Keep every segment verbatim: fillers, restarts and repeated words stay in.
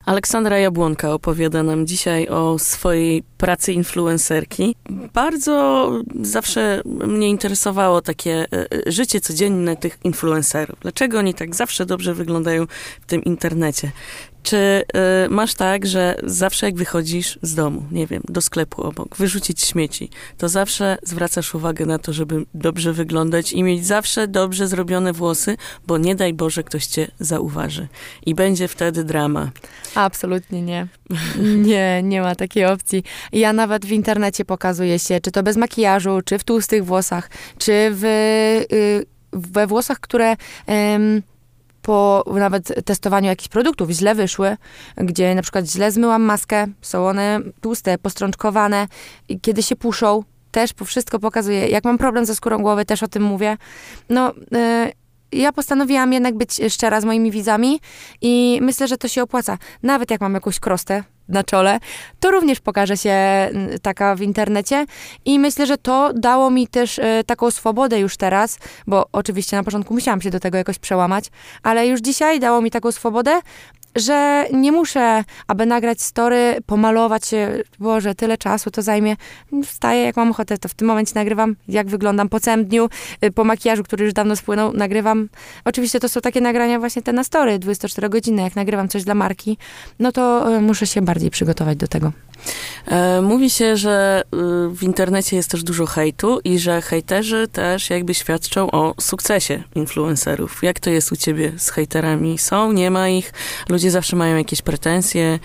Aleksandra Jabłonka opowiada nam dzisiaj o swojej pracy influencerki. Bardzo zawsze mnie interesowało takie życie codzienne tych influencerów. Dlaczego oni tak zawsze dobrze wyglądają w tym internecie? Czy y, masz tak, że zawsze jak wychodzisz z domu, nie wiem, do sklepu obok, wyrzucić śmieci, to zawsze zwracasz uwagę na to, żeby dobrze wyglądać i mieć zawsze dobrze zrobione włosy, bo nie daj Boże, ktoś cię zauważy. I będzie wtedy drama. Absolutnie nie. Nie, nie ma takiej opcji. Ja nawet w internecie pokazuję się, czy to bez makijażu, czy w tłustych włosach, czy w, y, we włosach, które... Ym, po nawet testowaniu jakichś produktów źle wyszły, gdzie na przykład źle zmyłam maskę, są one tłuste, postrączkowane i kiedy się puszą, też po wszystko pokazuję. Jak mam problem ze skórą głowy, też o tym mówię. No, yy, ja postanowiłam jednak być szczera z moimi widzami i myślę, że to się opłaca. Nawet jak mam jakąś krostę na czole, to również pokaże się taka w internecie i myślę, że to dało mi też e, taką swobodę już teraz, bo oczywiście na początku musiałam się do tego jakoś przełamać, ale już dzisiaj dało mi taką swobodę, że nie muszę, aby nagrać story, pomalować się, Boże, tyle czasu to zajmie. Wstaję, jak mam ochotę, to w tym momencie nagrywam, jak wyglądam po całym dniu, po makijażu, który już dawno spłynął, nagrywam. Oczywiście to są takie nagrania właśnie te na story, dwudziestoczterogodzinne. Jak nagrywam coś dla marki, no to muszę się bardziej przygotować do tego. E, mówi się, że y, w internecie jest też dużo hejtu i że hejterzy też jakby świadczą o sukcesie influencerów. Jak to jest u ciebie z hejterami? Są, nie ma ich? Ludzie zawsze mają jakieś pretensje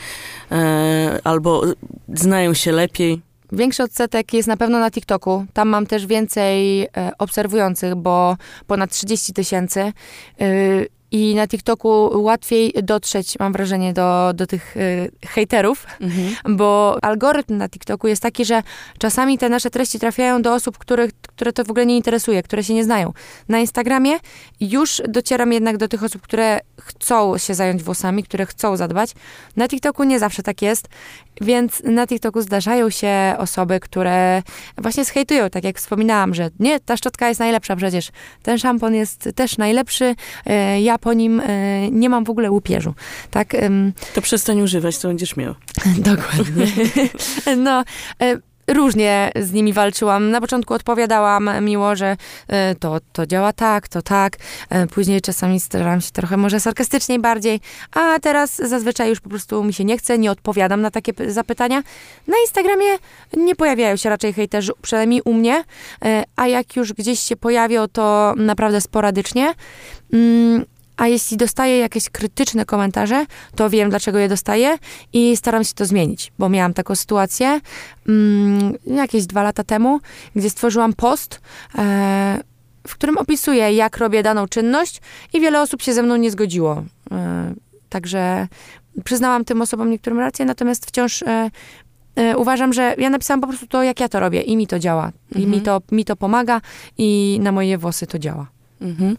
e, albo znają się lepiej. Większy odsetek jest na pewno na TikToku. Tam mam też więcej e, obserwujących, bo ponad trzydzieści tysięcy. Y, I na TikToku łatwiej dotrzeć, mam wrażenie, do, do tych y, hejterów, mhm. bo algorytm na TikToku jest taki, że czasami te nasze treści trafiają do osób, których, które to w ogóle nie interesuje, które się nie znają. Na Instagramie już docieram jednak do tych osób, które chcą się zająć włosami, które chcą zadbać. Na TikToku nie zawsze tak jest, więc na TikToku zdarzają się osoby, które właśnie zhejtują, tak jak wspominałam, że nie, ta szczotka jest najlepsza przecież, ten szampon jest też najlepszy, y, ja po nim y, nie mam w ogóle łupieżu. Tak, ym. To przestań używać, to będziesz miał. Dokładnie. No, y, różnie z nimi walczyłam. Na początku odpowiadałam miło, że y, to, to działa tak, to tak. Y, później czasami starałam się trochę może sarkastycznie bardziej, a teraz zazwyczaj już po prostu mi się nie chce, nie odpowiadam na takie p- zapytania. Na Instagramie nie pojawiają się raczej hejterzy, przynajmniej u mnie, y, a jak już gdzieś się pojawią, to naprawdę sporadycznie. Y, A jeśli dostaję jakieś krytyczne komentarze, to wiem, dlaczego je dostaję i staram się to zmienić, bo miałam taką sytuację mm, jakieś dwa lata temu, gdzie stworzyłam post, e, w którym opisuję, jak robię daną czynność i wiele osób się ze mną nie zgodziło. E, także przyznałam tym osobom niektórym rację, natomiast wciąż e, e, uważam, że ja napisałam po prostu to, jak ja to robię i mi to działa. Mhm. I mi to, mi to pomaga i na moje włosy to działa. Mhm.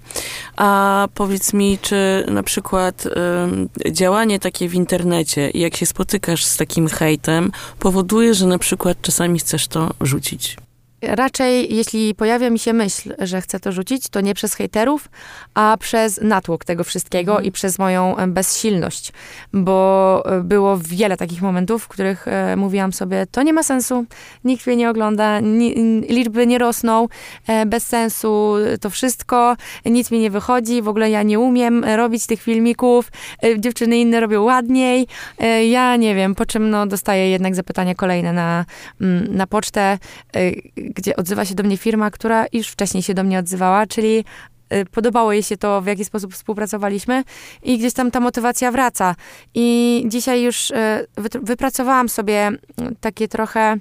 A powiedz mi, czy na przykład y, działanie takie w internecie, jak się spotykasz z takim hejtem, powoduje, że na przykład czasami chcesz to rzucić? Raczej, jeśli pojawia mi się myśl, że chcę to rzucić, to nie przez hejterów, a przez natłok tego wszystkiego mhm. i przez moją bezsilność. Bo było wiele takich momentów, w których e, mówiłam sobie, to nie ma sensu, nikt mnie nie ogląda, ni, liczby nie rosną, e, bez sensu to wszystko, nic mi nie wychodzi, w ogóle ja nie umiem robić tych filmików, e, dziewczyny inne robią ładniej, e, ja nie wiem, po czym no, dostaję jednak zapytania kolejne na, na pocztę, e, gdzie odzywa się do mnie firma, która już wcześniej się do mnie odzywała, czyli y, podobało jej się to, w jaki sposób współpracowaliśmy i gdzieś tam ta motywacja wraca. I dzisiaj już y, wy, wypracowałam sobie takie trochę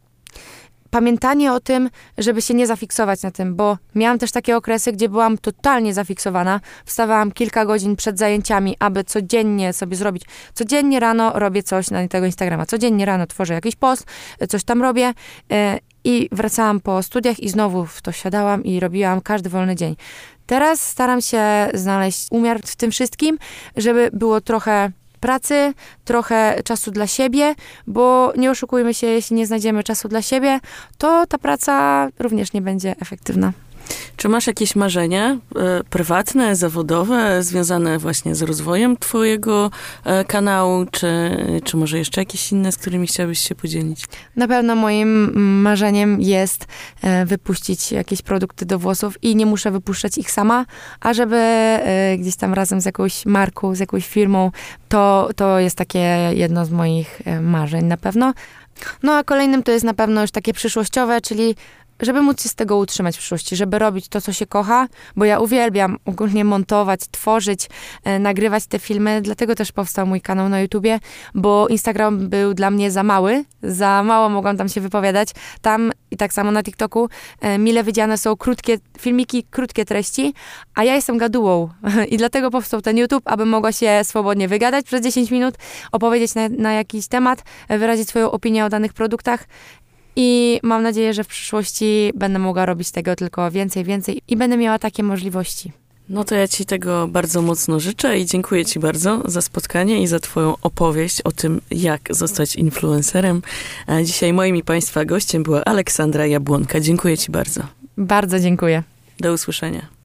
pamiętanie o tym, żeby się nie zafiksować na tym, bo miałam też takie okresy, gdzie byłam totalnie zafiksowana. Wstawałam kilka godzin przed zajęciami, aby codziennie sobie zrobić. Codziennie rano robię coś na tego Instagrama. Codziennie rano tworzę jakiś post, coś tam robię y, i wracałam po studiach i znowu w to siadałam i robiłam każdy wolny dzień. Teraz staram się znaleźć umiar w tym wszystkim, żeby było trochę pracy, trochę czasu dla siebie, bo nie oszukujmy się, jeśli nie znajdziemy czasu dla siebie, to ta praca również nie będzie efektywna. Czy masz jakieś marzenia e, prywatne, zawodowe, związane właśnie z rozwojem twojego e, kanału, czy, czy może jeszcze jakieś inne, z którymi chciałabyś się podzielić? Na pewno moim marzeniem jest e, wypuścić jakieś produkty do włosów i nie muszę wypuszczać ich sama, a żeby e, gdzieś tam razem z jakąś marką, z jakąś firmą, to, to jest takie jedno z moich e, marzeń na pewno. No a kolejnym to jest na pewno już takie przyszłościowe, czyli żeby móc się z tego utrzymać w przyszłości, żeby robić to, co się kocha, bo ja uwielbiam ogólnie montować, tworzyć, e, nagrywać te filmy, dlatego też powstał mój kanał na YouTubie, bo Instagram był dla mnie za mały, za mało mogłam tam się wypowiadać. Tam i tak samo na TikToku e, mile widziane są krótkie filmiki, krótkie treści, a ja jestem gadułą i dlatego powstał ten YouTube, aby mogła się swobodnie wygadać przez dziesięć minut, opowiedzieć na, na jakiś temat, e, wyrazić swoją opinię o danych produktach. I mam nadzieję, że w przyszłości będę mogła robić tego tylko więcej, więcej i będę miała takie możliwości. No to ja ci tego bardzo mocno życzę i dziękuję ci bardzo za spotkanie i za twoją opowieść o tym, jak zostać influencerem. A dzisiaj moim i państwa gościem była Aleksandra Jabłonka. Dziękuję ci bardzo. Bardzo dziękuję. Do usłyszenia.